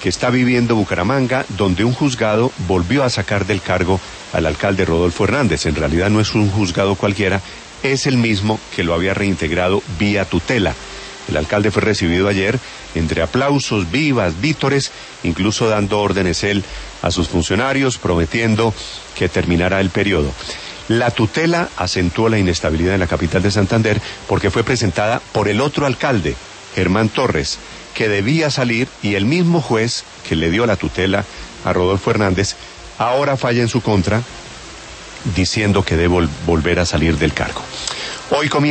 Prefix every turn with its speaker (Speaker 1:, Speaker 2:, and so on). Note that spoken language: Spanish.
Speaker 1: que está viviendo Bucaramanga, donde un juzgado volvió a sacar del cargo al alcalde Rodolfo Hernández. En realidad no es un juzgado cualquiera, es el mismo que lo había reintegrado vía tutela. El alcalde fue recibido ayer entre aplausos, vivas, vítores, incluso dando órdenes él a sus funcionarios, prometiendo que terminará el periodo. La tutela acentuó la inestabilidad en la capital de Santander porque fue presentada por el otro alcalde, Germán Torres, que debía salir, y el mismo juez que le dio la tutela a Rodolfo Hernández ahora falla en su contra, diciendo que debe volver a salir del cargo. Hoy comienza